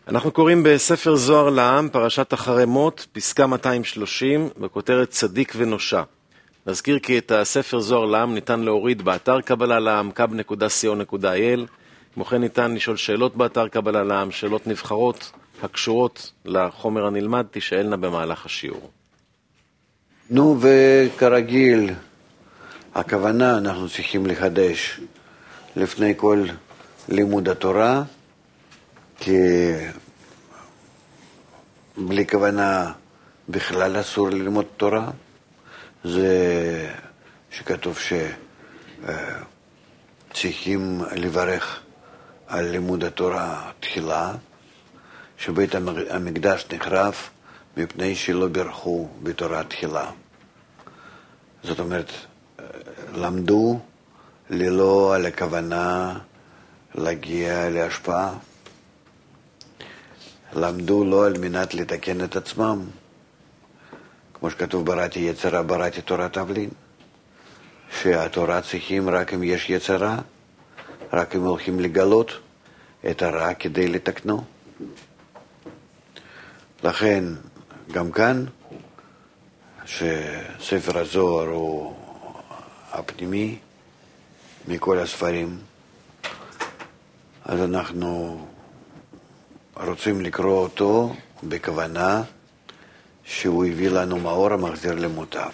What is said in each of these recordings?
אנחנו קוראים בספר זוהר לעם, פרשת אחרי מות, פסקה 230, בכותרת צדיק ונושע. נזכיר כי את הספר זוהר לעם ניתן להוריד באתר קבלה לעם, kab.co.il. כמו כן ניתן לשאול שאלות באתר קבלה לעם, שאלות נבחרות הקשורות לחומר הנלמד, תשאלנה במהלך השיעור. נו, וכרגיל, הכוונה אנחנו צריכים לחדש לפני כל לימוד התורה, כי בלי כוונה בכלל אסור ללמוד תורה. זה שכתוב שצריכים לברך על לימוד התורה תחילה, שבית המקדש נחרב מפני שלא ברכו בתורה תחילה. זאת אומרת, למדו ללא על הכוונה להגיע להשפעה. למדו לא על מנת לתקן את עצמם, כמו שכתוב בראתי יצרה, בראתי תורה תבלין, שהתורה צריכים רק אם יש יצרה, רק אם הולכים לגלות את הרע כדי לתקנו. לכן גם כאן, שספר הזוהר הוא הפנימי מכל הספרים, אז אנחנו רוצים לקרוא אותו בכוונה שהוא הביא לנו מאור המחזיר למוטב,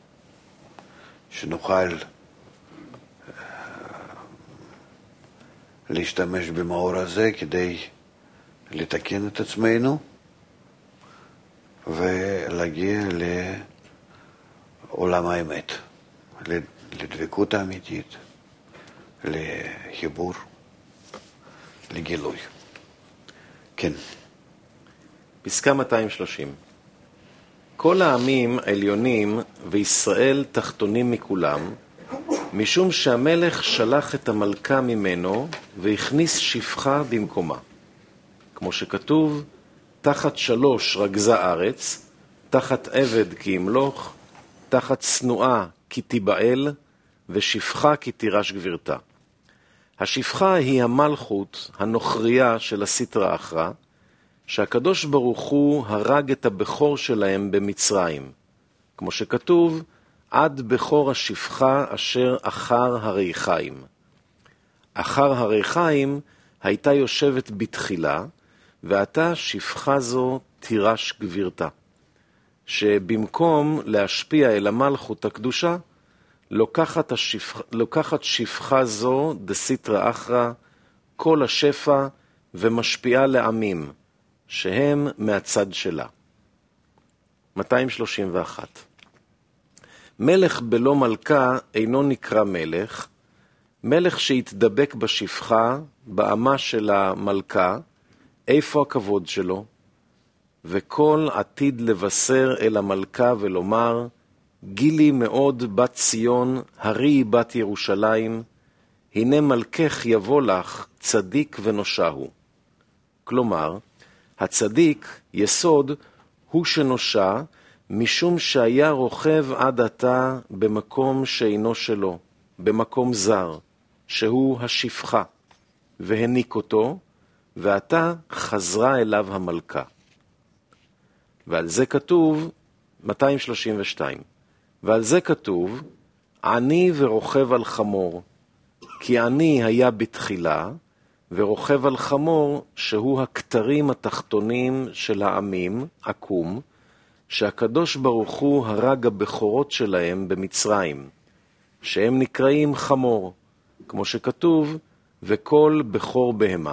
שנוכל להשתמש במאור הזה כדי לתקן את עצמנו ולהגיע לעולם האמת, לדבקות האמיתית, לחיבור, לגילוי. כן. פסקה 230. כל העמים עליונים וישראל תחתונים מכולם, משום שהמלך שלח את המלכה ממנו והכניס שפחה במקומה. כמו שכתוב, תחת שלוש רגזה ארץ, תחת עבד כי ימלוך, תחת שנואה כי תיבעל, ושפחה כי תירש גבירתה. השפחה היא המלכות הנוכריה של הסטרא אחרא, שהקדוש ברוך הוא הרג את הבכור שלהם במצרים. כמו שכתוב, עד בכור השפחה אשר אחר הריחיים. אחר הריחיים הייתה יושבת בתחילה, ועתה שפחה זו תירש גבירתה. שבמקום להשפיע אל המלכות הקדושה, לוקחת שפחה זו דסטרא אחרא כל השפע ומשפיעה לעמים, שהם מהצד שלה. 231. מלך בלא מלכה אינו נקרא מלך. מלך שהתדבק בשפחה, באמה של המלכה, איפה הכבוד שלו? וכל עתיד לבשר אל המלכה ולומר, גילי מאוד בת ציון, הרי בת ירושלים, הנה מלכך יבוא לך, צדיק ונושע הוא. כלומר, הצדיק, יסוד, הוא שנושע, משום שהיה רוכב עד עתה במקום שאינו שלו, במקום זר, שהוא השפחה, והניק אותו, ועתה חזרה אליו המלכה. ועל זה כתוב, 232, ועל זה כתוב, עני ורוכב על חמור, כי עני היה בתחילה, ורוכב על חמור שהוא הכתרים התחתונים של העמים, עקום, שהקדוש ברוך הוא הרג הבכורות שלהם במצרים, שהם נקראים חמור, כמו שכתוב, וכל בכור בהמה.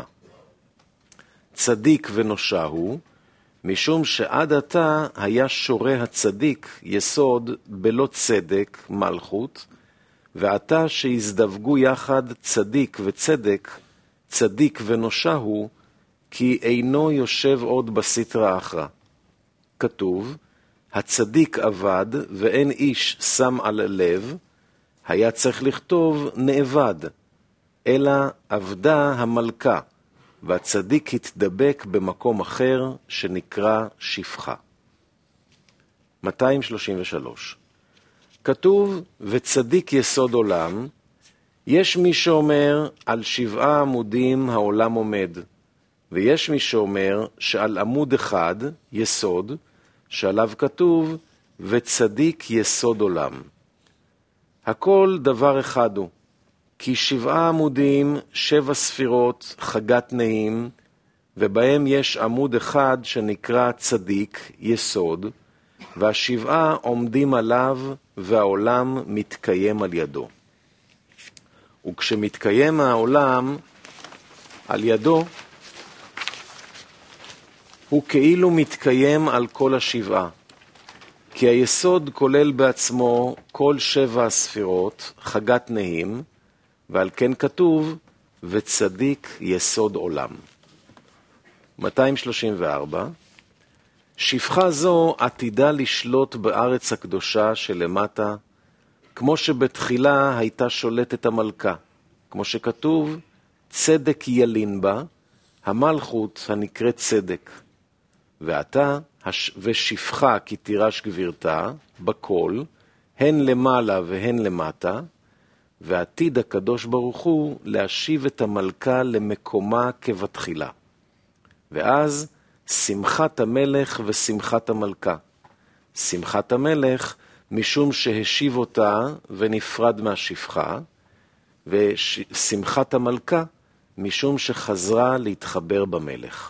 צדיק ונושע הוא, משום שעד עתה היה שורה הצדיק יסוד בלא צדק מלכות, ועתה שהזדווגו יחד צדיק וצדק, צדיק ונושע הוא, כי אינו יושב עוד בסטרא אחרא. כתוב, הצדיק עבד ואין איש שם על לב, היה צריך לכתוב נאבד, אלא עבדה המלכה, והצדיק התדבק במקום אחר שנקרא שפחה. 233. כתוב, וצדיק יסוד עולם, יש מי שאומר על 7 עמודים העולם עומד, ויש מי שאומר שעל עמוד אחד, יסוד, שעליו כתוב, וצדיק יסוד עולם. הכל דבר אחד הוא, כי 7 עמודים, 7 ספירות, חגת נעים, ובהם יש עמוד אחד שנקרא צדיק, יסוד, וה7 עומדים עליו, והעולם מתקיים על ידו. וכשמתקיים העולם על ידו, הוא כאילו מתקיים על כל 7, כי היסוד כולל בעצמו כל 7 הספירות, חגת נעים, ועל כן כתוב, וצדיק יסוד עולם. 234. שפחה זו עתידה לשלוט בארץ הקדושה שלמטה, כמו שבתחילה הייתה שולטת המלכה, כמו שכתוב, צדק ילין בה, המלכות הנקראת צדק. ועתה, ושפחה כי תירש גבירתה, בכל, הן למעלה והן למטה, ועתיד הקדוש ברוך הוא להשיב את המלכה למקומה כבתחילה. ואז שמחת המלך ושמחת המלכה. שמחת המלך משום שהשיב אותה ונפרד מהשפחה, ושמחת המלכה משום שחזרה להתחבר במלך.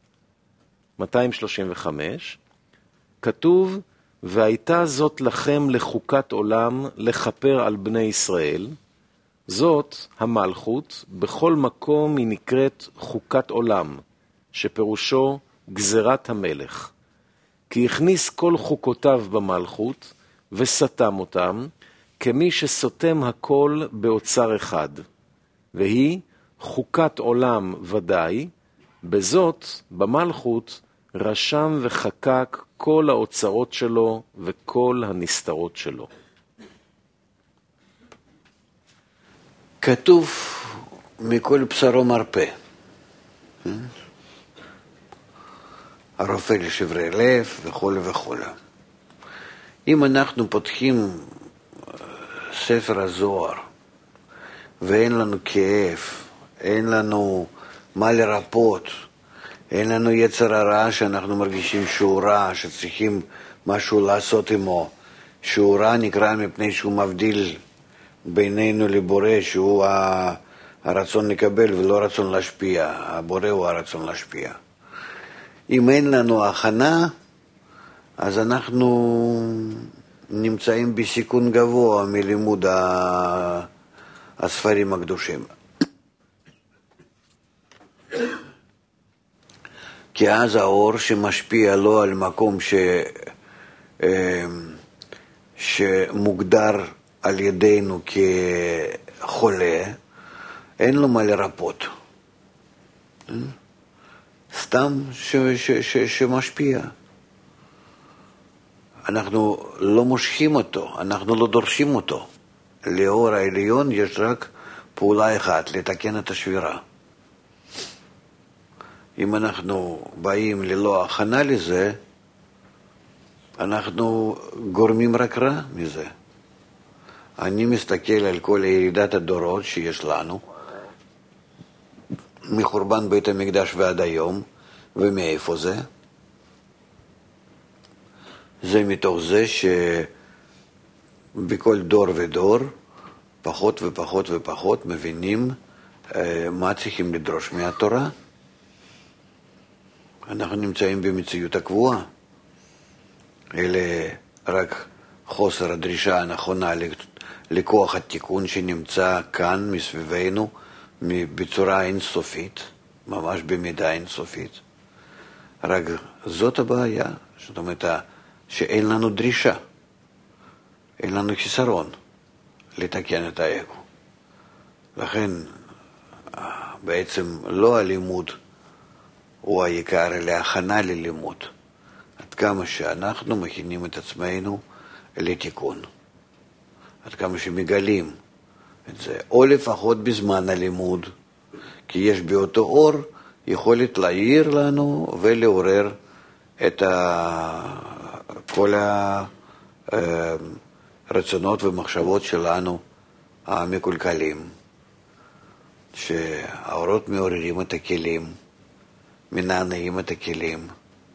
235. כתוב, והייתה זאת לכם לחוקת עולם לכפר על בני ישראל. זאת המלכות, בכל מקום היא נקראת חוקת עולם, שפירושו גזרת המלך. כי הכניס כל חוקותיו במלכות וסתם אותם, כמי שסותם הכל באוצר אחד. והיא חוקת עולם ודאי, בזאת במלכות רשם וחקק כל האוצרות שלו וכל הנסתרות שלו. כתוב מכל בשרו מרפא. הרופא לשברי לב וכו' וכו'. אם אנחנו פותחים ספר הזוהר ואין לנו כאב, אין לנו מה לרפות, אין לנו יצר הרע שאנחנו מרגישים שהוא רע, שצריכים משהו לעשות עמו, שהוא רע נקרא מפני שהוא מבדיל בינינו לבורא, שהוא הרצון לקבל ולא רצון להשפיע, הבורא הוא הרצון להשפיע. אם אין לנו הכנה, אז אנחנו נמצאים בסיכון גבוה מלימוד הספרים הקדושים. כי אז האור שמשפיע לא על מקום שמוגדר על ידינו כחולה, אין לו מה לרפות. סתם שמשפיע. אנחנו לא מושכים אותו, אנחנו לא דורשים אותו. לאור העליון יש רק פעולה אחת, לתקן את השבירה. אם אנחנו באים ללא הכנה לזה, אנחנו גורמים רק רע מזה. אני מסתכל על כל ירידת הדורות שיש לנו, מחורבן בית המקדש ועד היום, ומאיפה זה? זה מתוך זה שבכל דור ודור, פחות ופחות ופחות מבינים מה צריכים לדרוש מהתורה. אנחנו נמצאים במציאות הקבועה. אלה רק חוסר הדרישה הנכונה לכוח התיקון שנמצא כאן מסביבנו בצורה אינסופית, ממש במידה אינסופית. רק זאת הבעיה, זאת אומרת שאין לנו דרישה, אין לנו חיסרון לתקן את האגו. לכן בעצם לא הלימוד הוא העיקר, אלא הכנה ללימוד. עד כמה שאנחנו מכינים את עצמנו לתיקון. עד כמה שמגלים את זה. או לפחות בזמן הלימוד, כי יש באותו אור יכולת להעיר לנו ולעורר את כל הרצונות ומחשבות שלנו המקולקלים. שהאורות מעוררים את הכלים מנענעים את הכלים,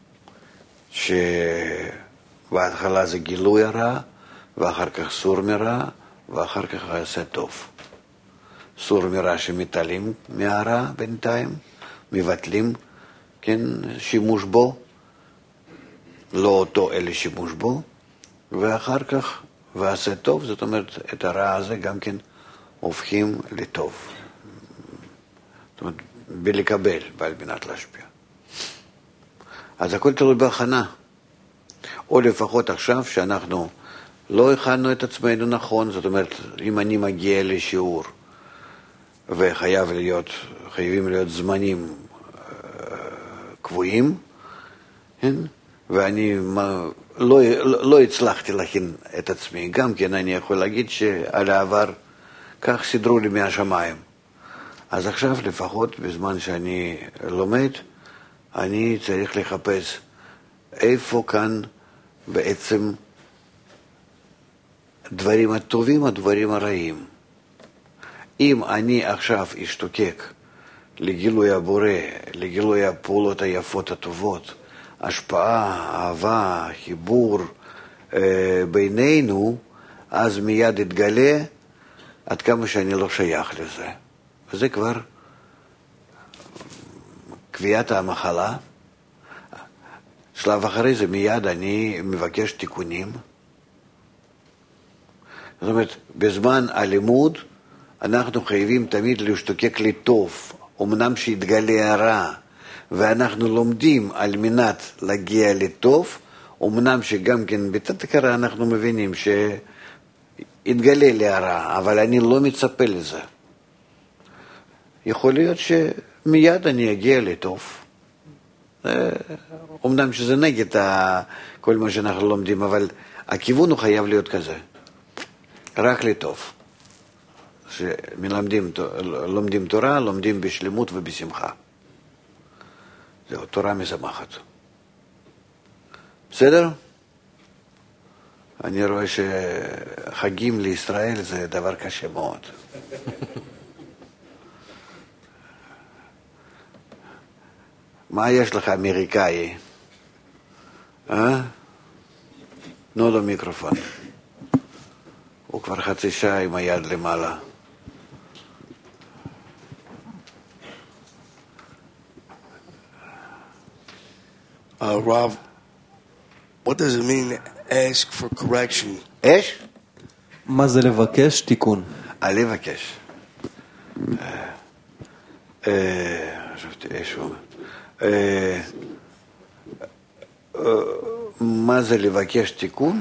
שבהתחלה זה גילוי הרע, ואחר כך סור מרע, ואחר כך עשה טוב. סור מרע שמתעלים מהרע בינתיים, מבטלים, כן, שימוש בו, לא אותו אלא שימוש בו, ואחר כך ועשה טוב, זאת אומרת, את הרע הזה גם כן הופכים לטוב. זאת אומרת, בלקבל, ועל מנת להשפיע. אז הכל תלוי בהכנה. או לפחות עכשיו שאנחנו לא הכנו את עצמנו נכון, זאת אומרת, אם אני מגיע לשיעור וחייבים להיות זמנים קבועים, כן? ואני לא הצלחתי להכין את עצמי, גם כן אני יכול להגיד שעל העבר כך סידרו לי מהשמיים. אז עכשיו לפחות בזמן שאני לומד, אני צריך לחפש איפה כאן בעצם דברים הטובים, הדברים הרעים. אם אני עכשיו אשתוקק לגילוי הבורא, לגילוי הפעולות היפות הטובות, השפעה, אהבה, חיבור בינינו, אז מיד יתגלה עד כמה שאני לא שייך לזה. וזה כבר קביעת המחלה. שלב אחרי זה מיד אני מבקש תיקונים. זאת אומרת, בזמן הלימוד אנחנו חייבים תמיד להשתוקק לטוב, אמנם שיתגלה הרע, ואנחנו לומדים על מנת להגיע לטוב, אמנם שגם כן בתת הכרה אנחנו מבינים שיתגלה לי הרע, אבל אני לא מצפה לזה. יכול להיות שמיד אני אגיע לטוב. אמנם שזה נגד כל מה שאנחנו לומדים, אבל הכיוון הוא חייב להיות כזה. רק לטוב. לומדים תורה, לומדים בשלמות ובשמחה. זהו, תורה משמחת. בסדר? אני רואה שחגים לישראל זה דבר קשה מאוד. מה יש לך אמריקאי? תנו לו מיקרופון. הוא כבר חצי שעה עם היד למעלה. Rav, what does it mean to ask for correction? אש? מה זה לבקש? תיקון. לבקש. חשבתי אש הוא אומר. מה זה לבקש תיקון?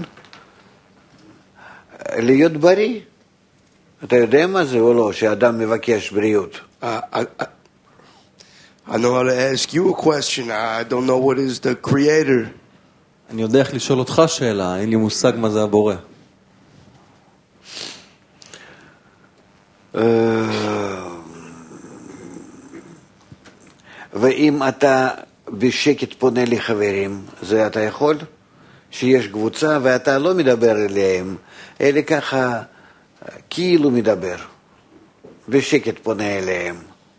להיות בריא. אתה יודע מה זה או לא? שאדם מבקש בריאות. I know how to ask you a question. I don't know what is the creator. אני יודע איך לשאול אותך שאלה, אין לי מושג מה זה הבורא. ואם אתה בשקט פונה לחברים, זה אתה יכול? שיש קבוצה ואתה לא מדבר אליהם, אלא ככה כאילו מדבר, בשקט פונה אליהם.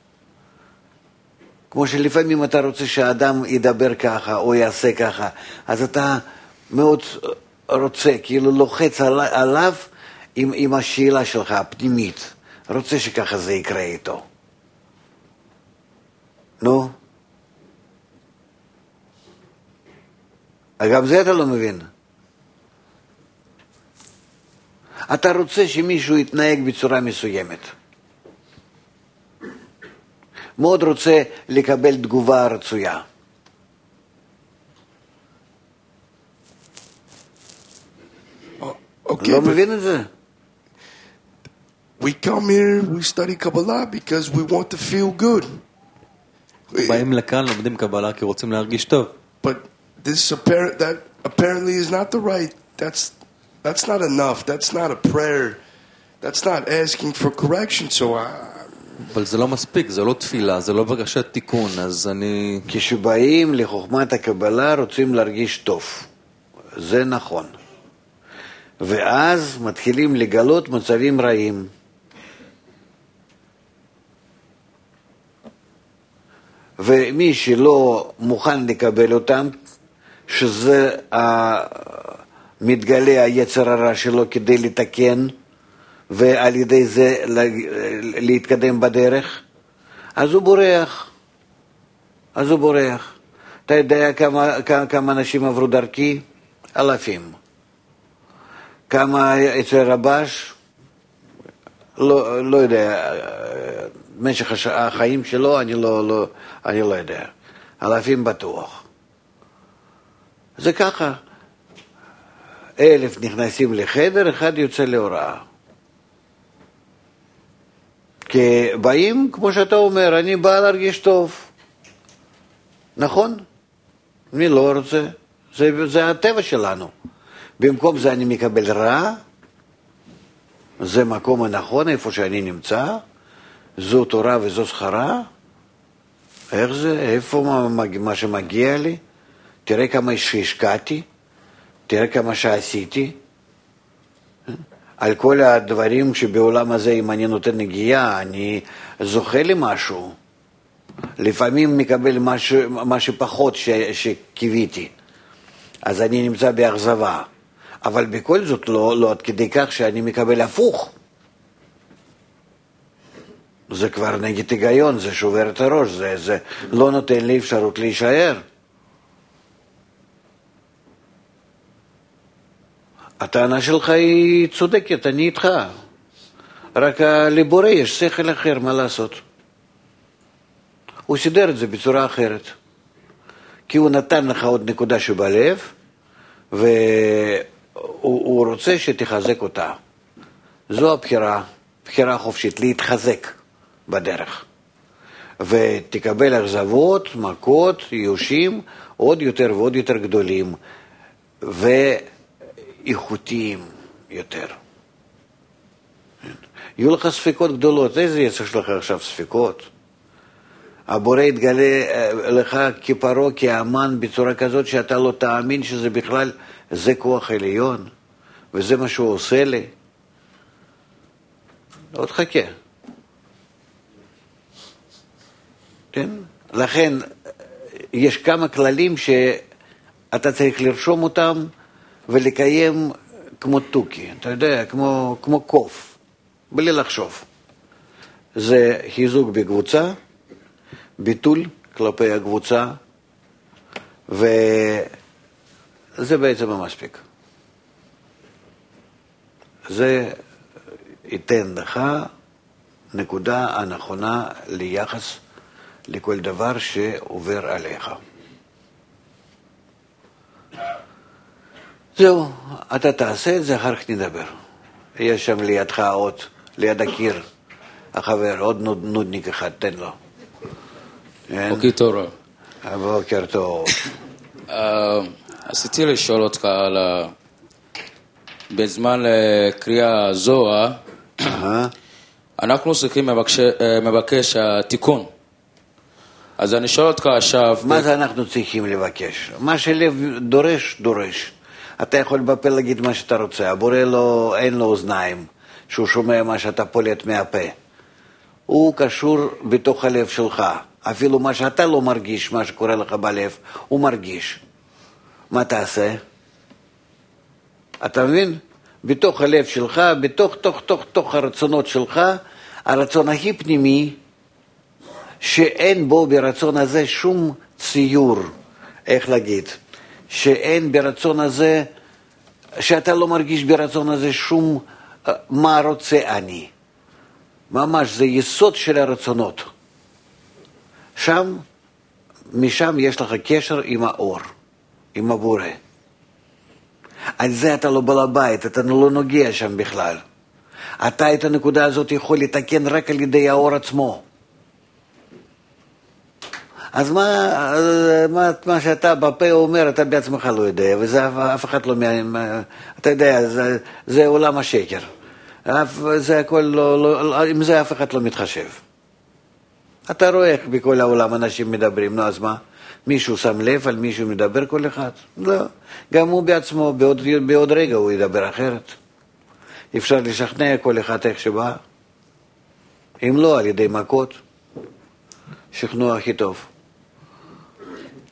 כמו שלפעמים אתה רוצה שהאדם ידבר ככה או יעשה ככה, אז אתה מאוד רוצה, כאילו לוחץ עליו עם השאלה שלך הפנימית, רוצה שככה זה יקרה איתו. נו? גם זה אתה לא מבין. אתה רוצה שמישהו יתנהג בצורה מסוימת. מאוד רוצה לקבל תגובה רצויה. לא מבין את זה? We come here, we study Kabbalah because we want to feel good. באים לכאן, לומדים קבלה כי רוצים להרגיש טוב. But that apparently is not the right. That's not enough. That's not a prayer. That's not asking for correction. So אבל זה לא מספיק, זה לא תפילה, זה לא בקשת תיקון, אז אני... כשבאים לחוכמת הקבלה רוצים להרגיש טוב. זה נכון. ואז מתחילים לגלות מצבים רעים. ומי שלא מוכן לקבל אותם, שזה מתגלה היצר הרע שלו כדי לתקן, ועל ידי זה להתקדם בדרך, אז הוא בורח. אתה יודע כמה אנשים עברו דרכי? אלפים. כמה אצל רבש? לא יודע. במשך החיים שלו אני לא יודע. אלפים בטוח. זה ככה. 1,000 נכנסים לחדר, אחד יוצא להוראה. כי באים, כמו שאתה אומר, אני בא להרגיש טוב. נכון? אני לא רוצה. זה הטבע שלנו. במקום זה אני מקבל רע, זה מקום הנכון, איפה שאני נמצא, זו תורה וזו שכרה. איך זה? איפה מה שמגיע לי? תראה כמה שהשקעתי, תראה כמה שעשיתי. על כל הדברים שבעולם הזה, אם אני נותן נגיעה, אני זוכה לי משהו. לפעמים מקבל מה שפחות שקיוויתי. אז אני נמצא באכזבה. אבל בכל זאת לא עד כדי כך שאני מקבל הפוך. זה כבר נגד היגיון, זה שובר את הראש, זה לא נותן לי אפשרות להישאר. הטענה שלך היא צודקת, אני איתך. רק לבורא יש שכל אחר, מה לעשות? הוא סידר את זה בצורה אחרת. כי הוא נתן לך עוד נקודה שבלב, והוא רוצה שתחזק אותה. זו הבחירה, בחירה חופשית, להתחזק בדרך. ותקבל אכזבות, מכות, ייאושים, עוד יותר ועוד יותר גדולים, ואיכותיים יותר. יהיו לך ספקות גדולות, איזה יש לך עכשיו ספקות? הבורא יתגלה לך כפרו, כאמן, בצורה כזאת שאתה לא תאמין שזה בכלל, זה כוח עליון, וזה מה שהוא עושה לי. עוד חכה. כן? לכן, יש כמה כללים שאתה צריך לרשום אותם ולקיים כמו תוכי, אתה יודע, כמו קוף, בלי לחשוב. זה חיזוק בקבוצה, ביטול כלפי הקבוצה, וזה בעצם המספיק. זה ייתן לך נקודה הנכונה ליחס לכל דבר שעובר עליך. זהו, אתה תעשה את זה, אחר כך נדבר. יש שם לידך עוד, ליד הקיר, החבר, עוד נודניק אחד, תן לו. בוקר טוב. בוקר טוב. רציתי לשאול אותך על בזמן קריאה זוהר, אנחנו צריכים מבקש תיקון. אז אני שואל אותך עכשיו... מה זה אנחנו צריכים לבקש? מה שלב דורש, דורש. אתה יכול בפה להגיד מה שאתה רוצה. הבורא אין לו אוזניים, שהוא שומע מה שאתה פולט מהפה. הוא קשור בתוך הלב שלך. אפילו מה שאתה לא מרגיש, מה שקורה לך בלב, הוא מרגיש. מה תעשה? אתה מבין? בתוך הלב שלך, בתוך הרצונות שלך, הרצון הכי פנימי, שאין בו ברצון הזה שום ציור, איך להגיד, שאין ברצון הזה, שאתה לא מרגיש ברצון הזה שום מה רוצה אני. ממש זה יסוד של הרצונות. משם יש לך קשר עם האור, עם הבורא. על זה אתה לא בעל הבית, אתה לא נוגע שם בכלל. אתה את הנקודה הזאת יכול לתקן רק על ידי האור עצמו. אז מה שאתה בפה אומר, אתה בעצמך לא יודע, וזה אף אחד לא... אתה יודע, זה עולם השקר. זה הכל עם זה אף אחד לא מתחשב. אתה רואה איך בכל העולם אנשים מדברים, נו אז מה? מישהו שם לב על מישהו מדבר כל אחד? לא. גם הוא בעצמו, בעוד רגע הוא ידבר אחרת. אפשר לשכנע כל אחד איך שבא. אם לא, על ידי מכות, שכנוע הכי טוב.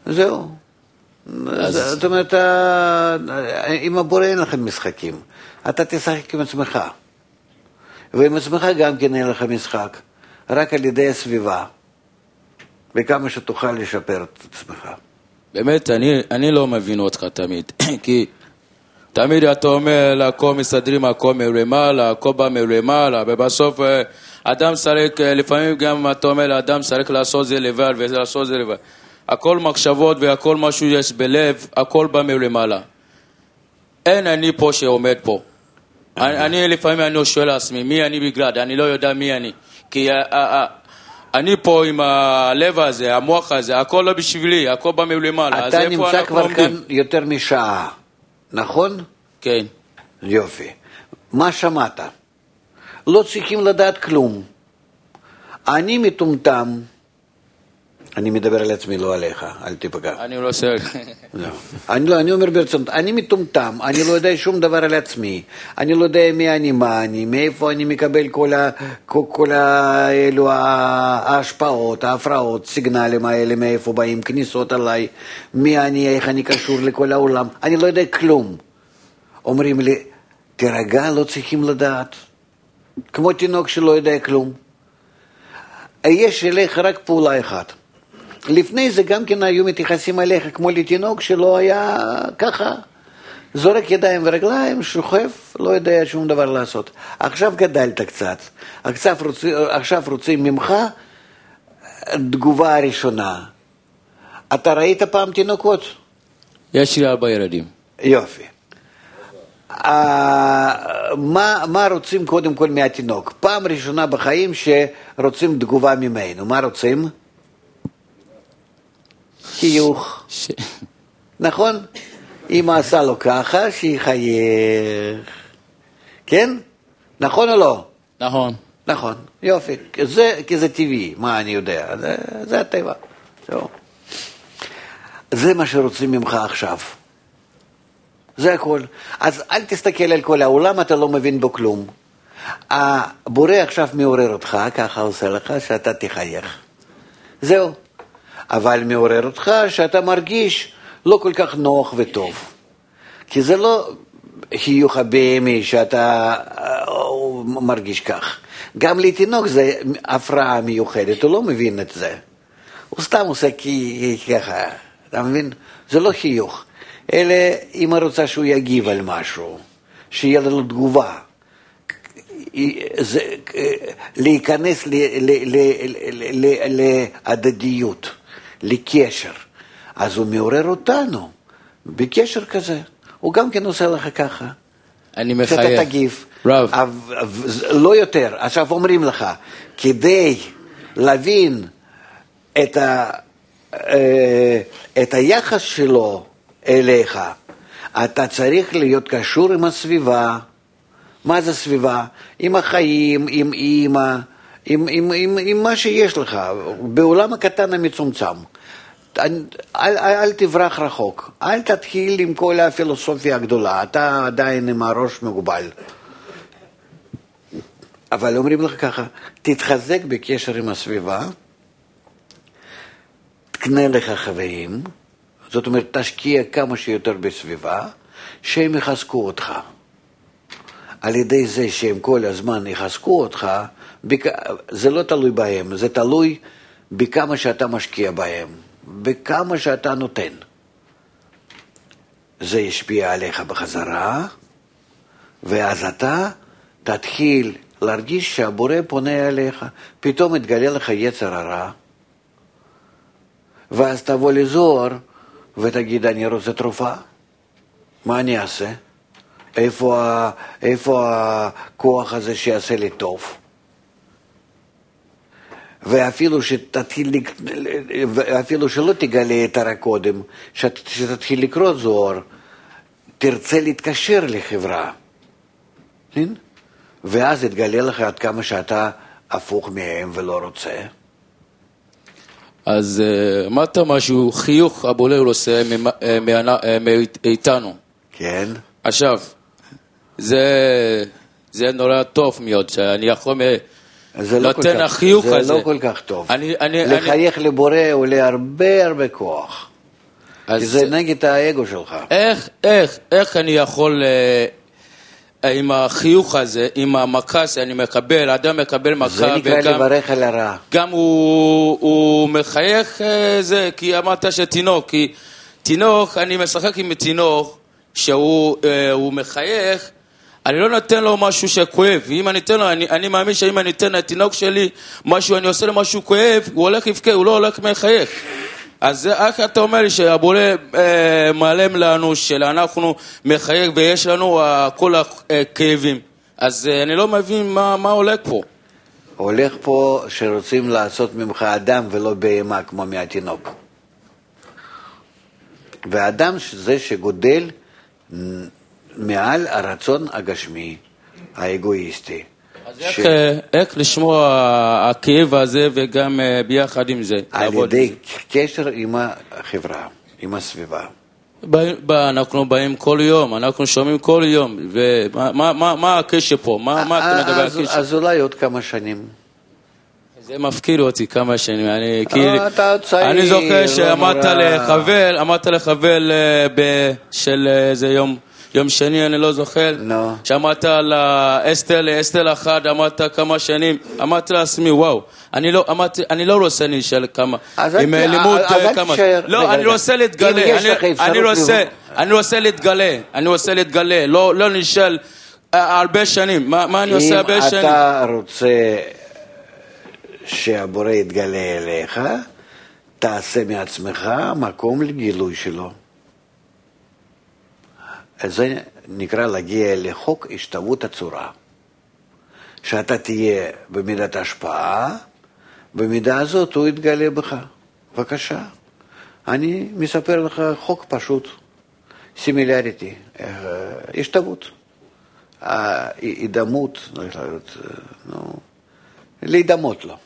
זהו. זאת אומרת, עם הבורא אין לכם משחקים. אתה תשחק עם עצמך. ועם עצמך גם כן אין לך משחק. רק על ידי הסביבה. וכמה שתוכל לשפר את עצמך. באמת, אני לא מבין אותך תמיד. כי תמיד אתה אומר, הכל מסדרים, הכל מלמעלה, הכל בא מלמעלה, ובסוף אדם צריך, לפעמים גם אתה אומר לאדם צריך לעשות זה לבד ולעשות זה לבד. הכל מחשבות והכל משהו יש בלב, הכל בא מלמעלה. אין אני פה שעומד פה. אני לפעמים אני שואל לעצמי, מי אני בגלל? אני לא יודע מי אני. כי אני פה עם הלב הזה, המוח הזה, הכל לא בשבילי, הכל בא מלמעלה. אתה נמצא כבר כאן יותר משעה, נכון? כן. יופי. מה שמעת? לא צריכים לדעת כלום. אני מטומטם. אני מדבר על עצמי, לא עליך, אל תיפגע. אני לא עושה... אני אומר ברצינות, אני מטומטם, אני לא יודע שום דבר על עצמי, אני לא יודע מי אני, מה אני, מאיפה אני מקבל כל אלו ההשפעות, ההפרעות, סיגנלים האלה, מאיפה באים, כניסות עליי, מי אני, איך אני קשור לכל העולם, אני לא יודע כלום. אומרים לי, תרגע, לא צריכים לדעת, כמו תינוק שלא יודע כלום. יש אליך רק פעולה אחת. לפני זה גם כן היו מתייחסים עליך כמו לתינוק שלא היה ככה, זורק ידיים ורגליים, שוכב, לא יודע שום דבר לעשות. עכשיו גדלת קצת, עכשיו רוצים ממך תגובה הראשונה. אתה ראית פעם תינוקות? יש לי 4 ילדים. יופי. מה רוצים קודם כל מהתינוק? פעם ראשונה בחיים שרוצים תגובה ממנו, מה רוצים? חיוך. נכון? אמא עשה לו ככה, שיחייך. כן? נכון או לא? נכון. נכון, יופי. כי זה טבעי, מה אני יודע? זה הטבע. זה מה שרוצים ממך עכשיו. זה הכל. אז אל תסתכל על כל העולם, אתה לא מבין בו כלום. הבורא עכשיו מעורר אותך, ככה עושה לך, שאתה תחייך. זהו. אבל מעורר אותך שאתה מרגיש לא כל כך נוח וטוב. כי זה לא חיוך הבהמי שאתה מרגיש כך. גם לתינוק זה הפרעה מיוחדת, הוא לא מבין את זה. הוא סתם עושה ככה, אתה מבין? זה לא חיוך. אלא אמא רוצה שהוא יגיב על משהו, שיהיה לו תגובה. להיכנס להדדיות. לקשר. אז הוא מעורר אותנו בקשר כזה. הוא גם כן עושה לך ככה. אני מחייך. שאתה תגיב. רב. לא יותר. עכשיו אומרים לך, כדי להבין את היחס שלו אליך, אתה צריך להיות קשור עם הסביבה. מה זה סביבה? עם החיים, עם אמא, עם מה שיש לך, בעולם הקטן המצומצם. אל תברח רחוק, אל תתחיל עם כל הפילוסופיה הגדולה, אתה עדיין עם הראש מגובל. אבל אומרים לך ככה, תתחזק בקשר עם הסביבה, תקנה לך חברים, זאת אומרת תשקיע כמה שיותר בסביבה, שהם יחזקו אותך. על ידי זה שהם כל הזמן יחזקו אותך, זה לא תלוי בהם, זה תלוי בכמה שאתה משקיע בהם, בכמה שאתה נותן. זה ישפיע עליך בחזרה, ואז אתה תתחיל להרגיש שהבורא פונה אליך, פתאום יתגלה לך יצר הרע, ואז תבוא לזוהר ותגיד אני רוצה תרופה, מה אני אעשה? איפה הכוח הזה שיעשה לי טוב? ואפילו שלא תגלה את הרע קודם, שתתחיל לקרוא זוהר, תרצה להתקשר לחברה. ואז יתגלה לך עד כמה שאתה הפוך מהם ולא רוצה. אז אמרת משהו, חיוך הבורא עושה מאיתנו. כן. עכשיו, זה נורא טוב מאוד, שאני יכול נותן החיוך הזה. זה לא כל כך טוב. לחייך לבורא עולה הרבה כוח. כי זה נגד האגו שלך. איך אני יכול, עם החיוך הזה, עם המכה אני מקבל, אדם מקבל מכה, זה נקרא לברך על הרע. גם הוא מחייך, זה, כי אמרת שתינוק, כי תינוק, אני משחק עם תינוק, שהוא מחייך, אני לא נותן לו משהו שכואב, ואם אני אתן לו, אני מאמין שאם אני אתן לתינוק שלי משהו, אני עושה לו משהו כואב, הוא הולך לבכה, הוא לא הולך מחייך. אז איך אתה אומר לי שהבורא מעלם לנו שאנחנו מחייך ויש לנו כל הכאבים? אז אני לא מבין מה הולך פה. הולך פה שרוצים לעשות ממך אדם ולא בהמה כמו מהתינוק. והאדם זה שגודל מעל הרצון הגשמי, האגואיסטי. אז איך לשמוע הכאב הזה וגם ביחד עם זה? על ידי קשר עם החברה, עם הסביבה. אנחנו באים כל יום, אנחנו שומעים כל יום, ומה הקשר פה? מה אתה מדבר על הקשר? אז אולי עוד כמה שנים. זה מפקיד אותי כמה שנים, אני זוכר שאמרת לחבר של איזה יום שני, אני לא זוכר, שאמרת על אסתר אחד, אמרת כמה שנים, אמרתי לעצמי, וואו, אני לא רוצה להישאל כמה, עם לימוד כמה, לא, אני רוצה להתגלה, אני רוצה להתגלה, לא נשאל הרבה שנים, מה אני עושה הרבה שנים? אם אתה רוצה שהבורא יתגלה אליך, תעשה מעצמך מקום לגילוי שלו. זה נקרא להגיע לחוק השתוות הצורה. שאתה תהיה במידת השפעה, במידה הזאת הוא יתגלה בך. בבקשה. אני מספר לך חוק פשוט. סימילריטי. השתוות. ההידמות, להידמות לו.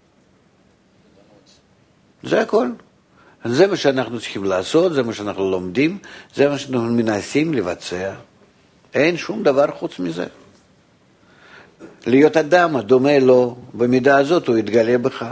זה הכל. זה מה שאנחנו צריכים לעשות, זה מה שאנחנו לומדים, זה מה שאנחנו מנסים לבצע. אין שום דבר חוץ מזה. להיות אדם הדומה לו, במידה הזאת הוא יתגלה בך.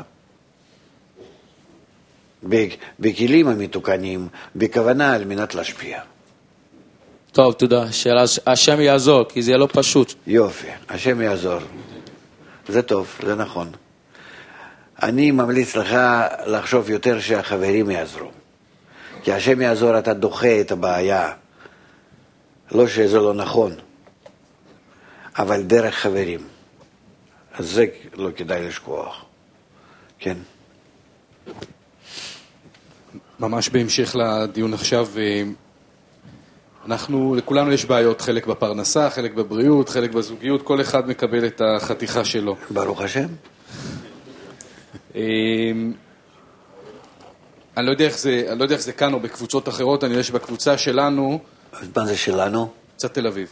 בכלים המתוקנים, בכוונה על מנת להשפיע. טוב, תודה. השם יעזור, כי זה לא פשוט. יופי, השם יעזור. זה טוב, זה נכון. אני ממליץ לך לחשוב יותר שהחברים יעזרו. כי השם יעזור, אתה דוחה את הבעיה. לא שזה לא נכון, אבל דרך חברים. אז זה לא כדאי לשכוח. כן. ממש בהמשך לדיון עכשיו, לכולנו יש בעיות, חלק בפרנסה, חלק בבריאות, חלק בזוגיות, כל אחד מקבל את החתיכה שלו. ברוך השם. אני לא יודע איך זה כאן או בקבוצות אחרות, אני יודע שבקבוצה שלנו... מה זה שלנו? קצת תל אביב.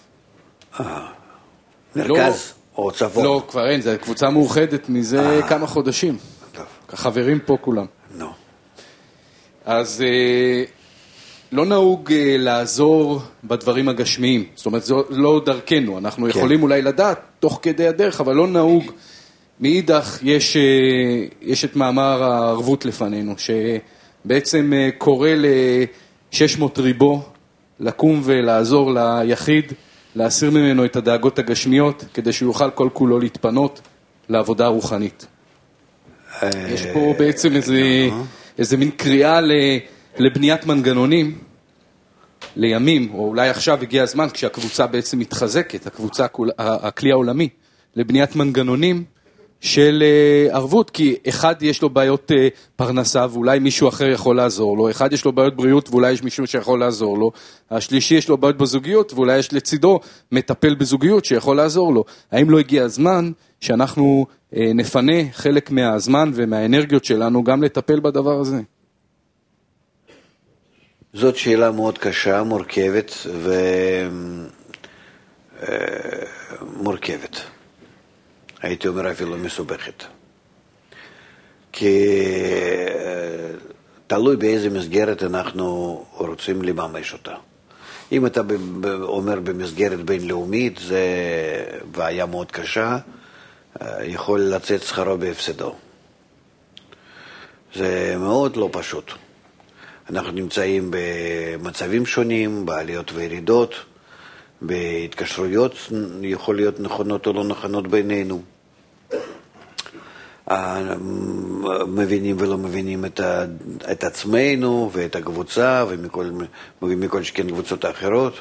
מרכז או צפון? לא, כבר אין, זו קבוצה מאוחדת מזה כמה חודשים. חברים פה כולם. לא. אז לא נהוג לעזור בדברים הגשמיים, זאת אומרת, זה לא דרכנו, אנחנו יכולים אולי לדעת תוך כדי הדרך, אבל לא נהוג. מאידך יש את מאמר הערבות לפנינו, שבעצם קורא ל-600 ריבו לקום ולעזור ליחיד, להסיר ממנו את הדאגות הגשמיות, כדי שהוא יוכל כל כולו להתפנות לעבודה רוחנית. יש פה בעצם איזה מין קריאה לבניית מנגנונים, לימים, או אולי עכשיו הגיע הזמן, כשהקבוצה בעצם מתחזקת, הכלי העולמי, לבניית מנגנונים, של ערבות, כי אחד יש לו בעיות פרנסה ואולי מישהו אחר יכול לעזור לו, אחד יש לו בעיות בריאות ואולי יש מישהו שיכול לעזור לו, השלישי יש לו בעיות בזוגיות ואולי יש לצידו מטפל בזוגיות שיכול לעזור לו. האם לא הגיע הזמן שאנחנו נפנה חלק מהזמן ומהאנרגיות שלנו גם לטפל בדבר הזה? זאת שאלה מאוד קשה, מורכבת ומורכבת. הייתי אומר אפילו מסובכת. כי תלוי באיזה מסגרת אנחנו רוצים לממש אותה. אם אתה אומר במסגרת בינלאומית, זה בעיה מאוד קשה, יכול לצאת שכרו בהפסדו. זה מאוד לא פשוט. אנחנו נמצאים במצבים שונים, בעליות וירידות, בהתקשרויות יכול להיות נכונות או לא נכונות בינינו. מבינים ולא מבינים את עצמנו ואת הקבוצה ומכל שכן קבוצות האחרות.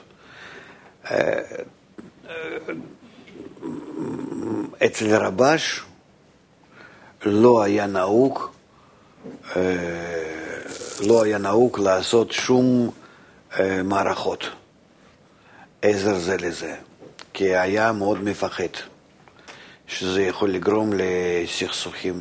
אצל רבש לא היה נהוג לעשות שום מערכות עזר זה לזה, כי היה מאוד מפחד שזה יכול לגרום לסכסוכים.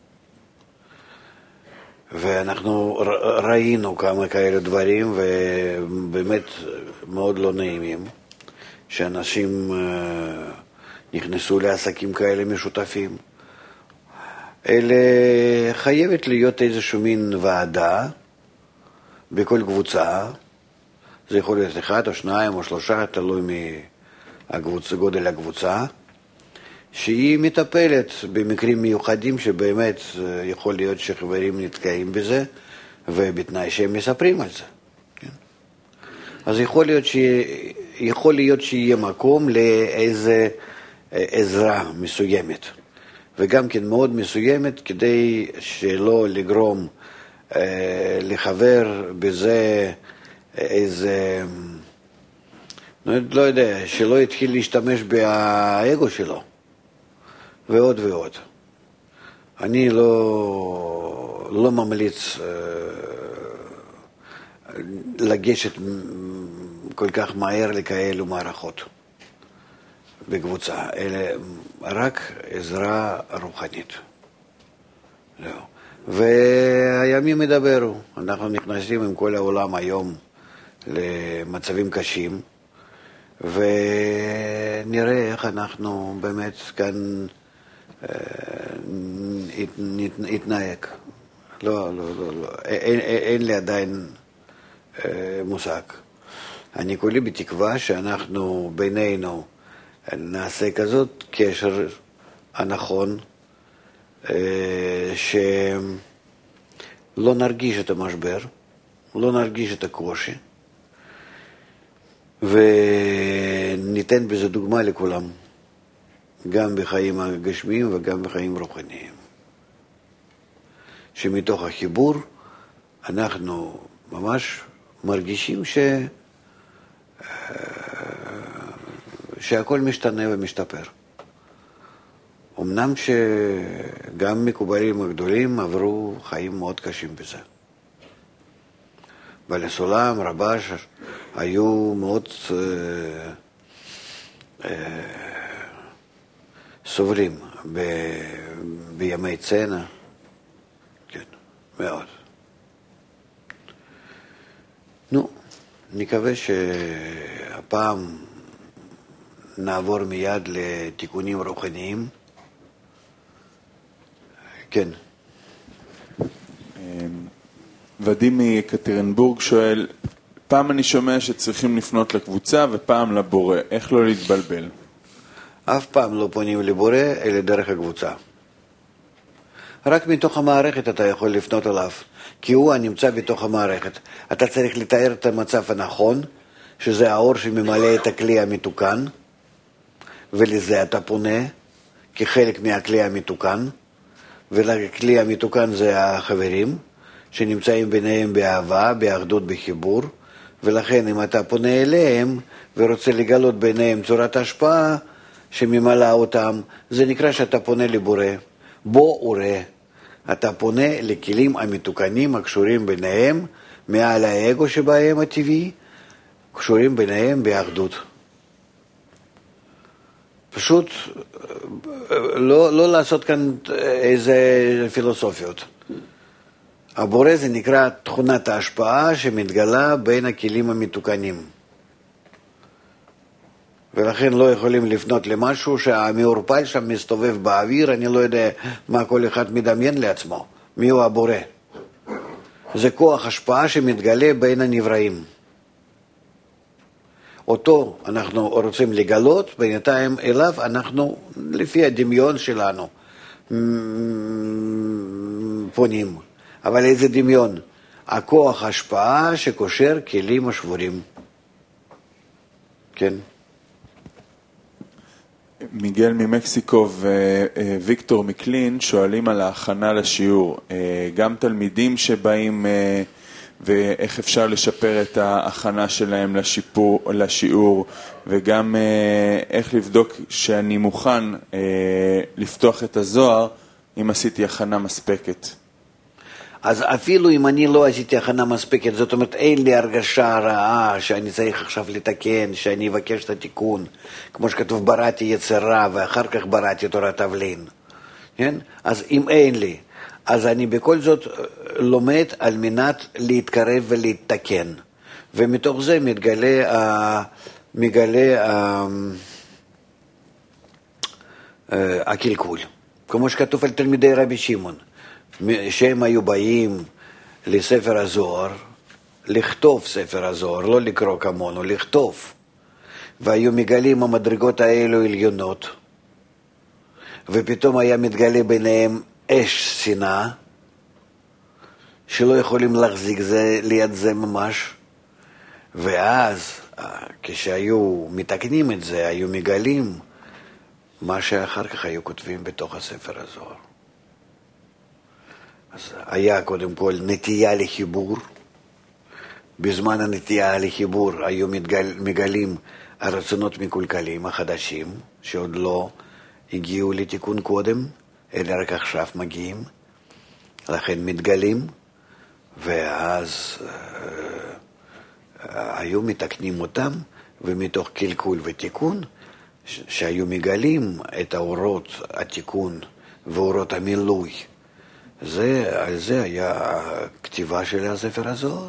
ואנחנו ראינו כמה כאלה דברים, ובאמת מאוד לא נעימים, שאנשים נכנסו לעסקים כאלה משותפים. אלה חייבת להיות איזשהו מין ועדה בכל קבוצה, זה יכול להיות 1 או 2 או 3, תלוי מגודל הקבוצה, שהיא מטפלת במקרים מיוחדים שבאמת יכול להיות שחברים נתקעים בזה, ובתנאי שהם מספרים על זה. כן? אז יכול להיות שיהיה מקום לאיזה עזרה מסוימת, וגם כן מאוד מסוימת, כדי שלא לגרום לחבר בזה איזה, לא יודע, שלא יתחיל להשתמש באגו שלו. ועוד ועוד. אני לא ממליץ לגשת כל כך מהר לכאלו מערכות בקבוצה, אלא רק עזרה רוחנית. זהו. והימים מדברו, אנחנו נכנסים עם כל העולם היום למצבים קשים, ונראה איך אנחנו באמת כאן התנהג. לא, אין לי עדיין מושג. אני כולי בתקווה שאנחנו בינינו נעשה כזאת קשר הנכון, שלא נרגיש את המשבר, לא נרגיש את הקושי, וניתן בזה דוגמה לכולם, גם בחיים הגשמיים וגם בחיים רוחניים. שמתוך החיבור אנחנו ממש מרגישים שהכל משתנה ומשתפר. אמנם שגם מקובלים הגדולים עברו חיים מאוד קשים בזה. בעלי סולם, רבש, היו מאוד סובלים בימי צנע, כן, מאוד. נו, נקווה שהפעם נעבור מיד לתיקונים רוחניים. כן. ודים מקטרינבורג שואל, פעם אני שומע שצריכים לפנות לקבוצה ופעם לבורא, איך לא להתבלבל? אף פעם לא פונים לבורא, אלא דרך הקבוצה. רק מתוך המערכת אתה יכול לפנות אליו, כי הוא הנמצא בתוך המערכת. אתה צריך לתאר את המצב הנכון, שזה האור שממלא את הכלי המתוקן, ולזה אתה פונה, כחלק מהכלי המתוקן, ולכלי המתוקן זה החברים, שנמצאים ביניהם באהבה, באחדות, בחיבור, ולכן אם אתה פונה אליהם ורוצה לגלות ביניהם צורת השפעה שממלאה אותם, זה נקרא שאתה פונה לבורא. בו וראה. אתה פונה לכלים המתוקנים הקשורים ביניהם, מעל האגו שבהם הטבעי, קשורים ביניהם באחדות. פשוט לא לעשות כאן איזה פילוסופיות. הבורא זה נקרא תכונת ההשפעה שמתגלה בין הכלים המתוקנים. ולכן לא יכולים לפנות למשהו שהמעורפל שם מסתובב באוויר, אני לא יודע מה כל אחד מדמיין לעצמו. מי הוא הבורא? זה כוח השפעה שמתגלה בין הנבראים. אותו אנחנו רוצים לגלות, בינתיים אליו אנחנו, לפי הדמיון שלנו, פונים. אבל איזה דמיון? הכוח השפעה שקושר כלים השבורים. כן. מיגל ממקסיקו וויקטור מקלין שואלים על ההכנה לשיעור. גם תלמידים שבאים ואיך אפשר לשפר את ההכנה שלהם לשיעור, וגם איך לבדוק שאני מוכן לפתוח את הזוהר אם עשיתי הכנה מספקת. אז אפילו אם אני לא עשיתי הכנה מספקת, זאת אומרת אין לי הרגשה רעה שאני צריך עכשיו לתקן, שאני אבקש את התיקון, כמו שכתוב בראתי יצרה ואחר כך בראתי תורת תבלין, כן? אז אם אין לי, אז אני בכל זאת לומד על מנת להתקרב ולהתקן, ומתוך זה מתגלה הקלקול, כמו שכתוב על תלמידי רבי שמעון, שהם היו באים לספר הזוהר, לכתוב ספר הזוהר, לא לקרוא כמונו, לכתוב, והיו מגלים המדרגות האלו עליונות, ופתאום היה מתגלה ביניהם אש שנאה, שלא יכולים להחזיק זה ליד זה ממש, ואז כשהיו מתקנים את זה, היו מגלים מה שאחר כך היו כותבים בתוך הספר הזוהר. אז היה קודם כל נטייה לחיבור, בזמן הנטייה לחיבור היו מגלים הרצונות מקולקלים החדשים, שעוד לא הגיעו לתיקון קודם, אלא רק עכשיו מגיעים, לכן מתגלים, ואז היו מתקנים אותם, ומתוך קלקול ותיקון, שהיו מגלים את האורות התיקון ואורות המילוי, על זה היה כתיבה של הספר הזוהר.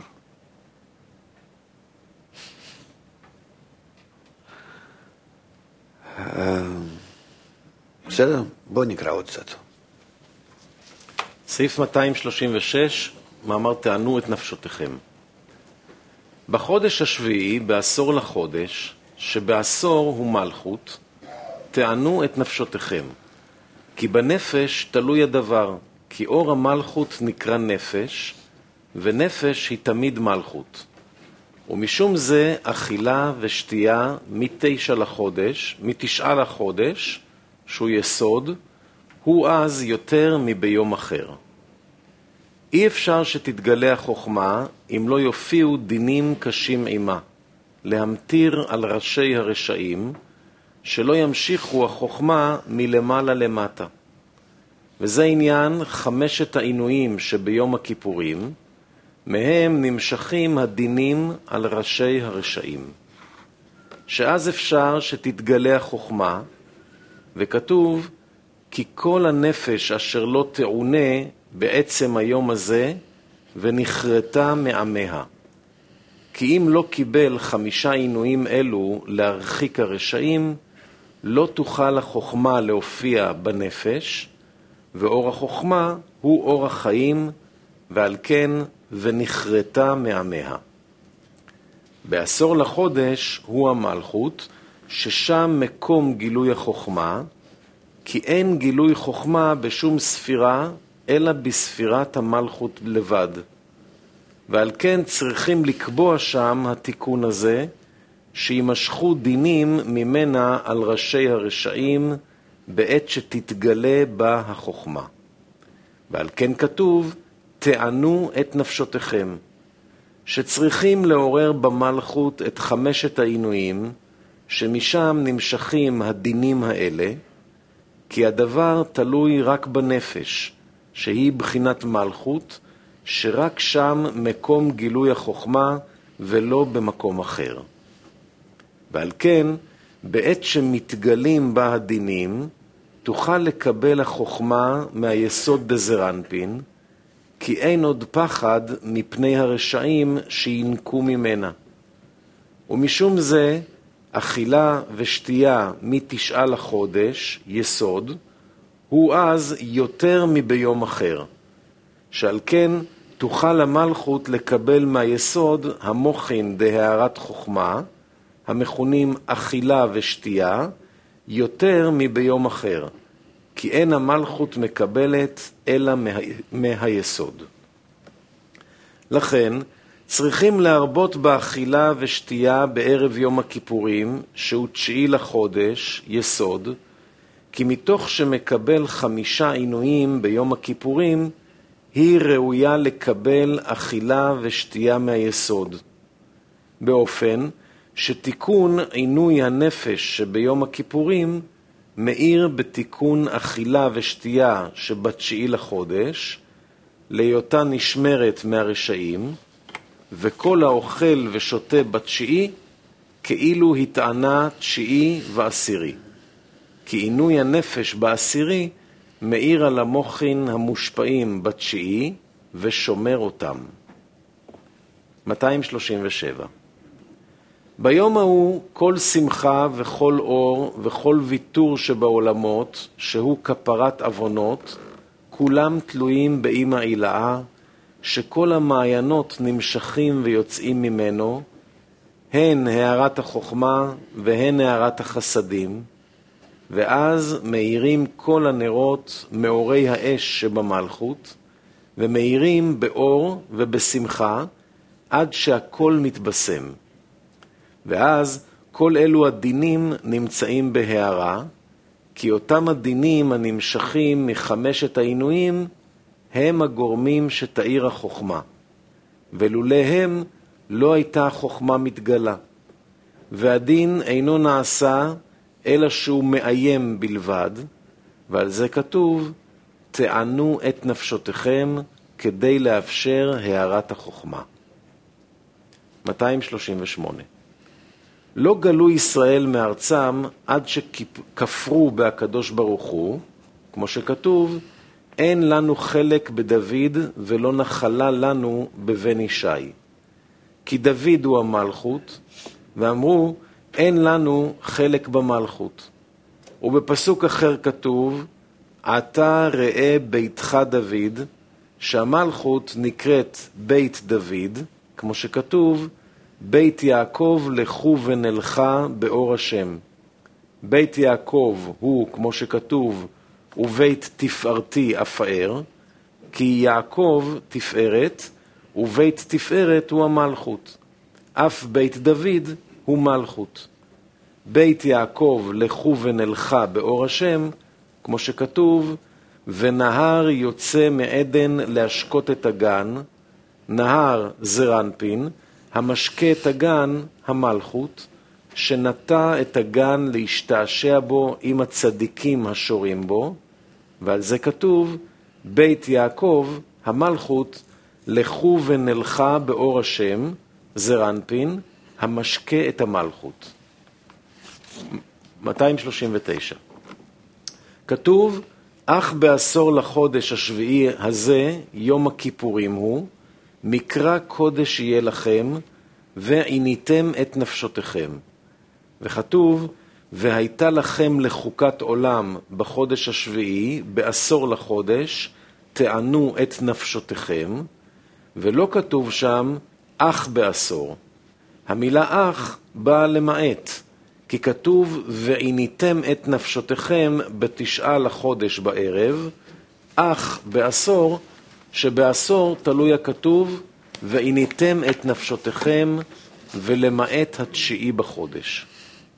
בסדר? בואו נקרא עוד קצת. סעיף 236, מאמר תענו את נפשותיכם. בחודש השביעי, בעשור לחודש, שבעשור הוא מלכות, תענו את נפשותיכם. כי בנפש תלוי הדבר, כי אור המלכות נקרא נפש, ונפש היא תמיד מלכות. ומשום זה אכילה ושתייה מתשעה לחודש, שהוא יסוד, הוא אז יותר מביום אחר. אי אפשר שתתגלה החוכמה אם לא יופיעו דינים קשים עימה, להמטיר על ראשי הרשעים, שלא ימשיכו החוכמה מלמעלה למטה. וזה עניין 5 העינויים שביום הכיפורים, מהם נמשכים הדינים על ראשי הרשעים. שאז אפשר שתתגלה החוכמה, וכתוב, כי כל הנפש אשר לא תעונה בעצם היום הזה, ונחרטה מעמיה. כי אם לא קיבל 5 עינויים אלו להרחיק הרשעים, לא תוכל החוכמה להופיע בנפש, ואור החוכמה הוא אור החיים, ועל כן ונחרטה מעמיה. בעשור לחודש הוא המלכות, ששם מקום גילוי החוכמה, כי אין גילוי חוכמה בשום ספירה, אלא בספירת המלכות לבד. ועל כן צריכים לקבוע שם התיקון הזה, שימשכו דינים ממנה על ראשי הרשעים, בעת שתתגלה בה החוכמה. ועל כן כתוב, תענו את נפשותיכם, שצריכים לעורר במלכות את 5 העינויים, שמשם נמשכים הדינים האלה, כי הדבר תלוי רק בנפש, שהיא בחינת מלכות, שרק שם מקום גילוי החוכמה ולא במקום אחר. ועל כן, בעת שמתגלים בה הדינים, תוכל לקבל החוכמה מהיסוד דזרנפין, כי אין עוד פחד מפני הרשעים שינקו ממנה. ומשום זה, אכילה ושתייה מתשעה לחודש, יסוד, הוא אז יותר מביום אחר, שעל כן תוכל המלכות לקבל מהיסוד המוחין דהערת חוכמה, המכונים אכילה ושתייה, יותר מביום אחר, כי אין המלכות מקבלת אלא מהיסוד. לכן, צריכים להרבות באכילה ושתייה בערב יום הכיפורים, שהוא 9 לחודש, יסוד, כי מתוך שמקבל 5 עינויים ביום הכיפורים, היא ראויה לקבל אכילה ושתייה מהיסוד. באופן שתיקון עינוי הנפש שביום הכיפורים מאיר בתיקון אכילה ושתייה שב9 לחודש, להיותה נשמרת מהרשעים, וכל האוכל ושותה ב9 כאילו התענה 9 ו10. כי עינוי הנפש ב10 מאיר על המוחין המושפעים ב9 ושומר אותם. 237. ביום ההוא כל שמחה וכל אור וכל ויתור שבעולמות, שהוא כפרת אבונות, כולם תלויים באמא עילאה, שכל המעיינות נמשכים ויוצאים ממנו, הן הערת החוכמה והן הערת החסדים, ואז מאירים כל הנרות מאורי האש שבמלכות, ומאירים באור ובשמחה עד שהכל מתבשם. ואז כל אלו הדינים נמצאים בהערה, כי אותם הדינים הנמשכים מ5 העינויים הם הגורמים שתאיר החוכמה, ולולא הם לא הייתה החוכמה מתגלה. והדין אינו נעשה אלא שהוא מאיים בלבד, ועל זה כתוב, תענו את נפשותיכם כדי לאפשר הערת החוכמה. 238. לא גלו ישראל מארצם עד שכפרו בהקדוש ברוך הוא, כמו שכתוב, אין לנו חלק בדוד ולא נחלה לנו בבן ישי. כי דוד הוא המלכות, ואמרו, אין לנו חלק במלכות. ובפסוק אחר כתוב, אתה ראה ביתך דוד, שהמלכות נקראת בית דוד, כמו שכתוב, בית יעקב לכו ונלכה באור השם. בית יעקב הוא, כמו שכתוב, ובית תפארתי אפאר, כי יעקב תפארת, ובית תפארת הוא המלכות. אף בית דוד הוא מלכות. בית יעקב לכו ונלכה באור השם, כמו שכתוב, ונהר יוצא מעדן להשקות את הגן, נהר זרנפין, המשקה את הגן המלכות, שנטע את הגן להשתעשע בו עם הצדיקים השורים בו, ועל זה כתוב, בית יעקב המלכות לכו ונלכה באור השם, זרנפין, המשקה את המלכות. 239. כתוב, אך בעשור לחודש השביעי הזה, יום הכיפורים הוא, מקרא קודש יהיה לכם, ועיניתם את נפשותיכם. וכתוב, והייתה לכם לחוקת עולם בחודש השביעי, בעשור לחודש, תענו את נפשותיכם, ולא כתוב שם, אך בעשור. המילה אך באה למעט, כי כתוב, ועיניתם את נפשותיכם ב9 לחודש בערב, אך בעשור, שבעשור תלוי הכתוב, ועיניתם את נפשותיכם, ולמעט 9 בחודש.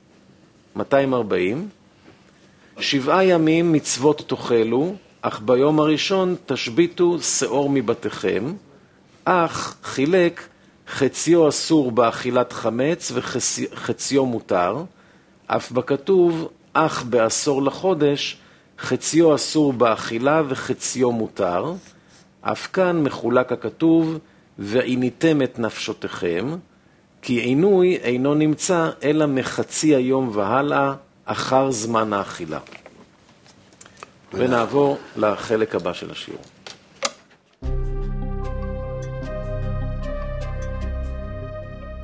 240. 7 ימים מצוות תאכלו, אך ביום הראשון תשביתו שאור מבתיכם, אך חילק חציו אסור באכילת חמץ וחציו מותר, אף בכתוב, אך בעשור לחודש, חציו אסור באכילה וחציו מותר, אף כאן מחולק הכתוב, ועיניתם את נפשותיכם, כי עינוי אינו נמצא אלא מחצי היום והלאה, אחר זמן האכילה. ונעבור לחלק הבא של השיעור.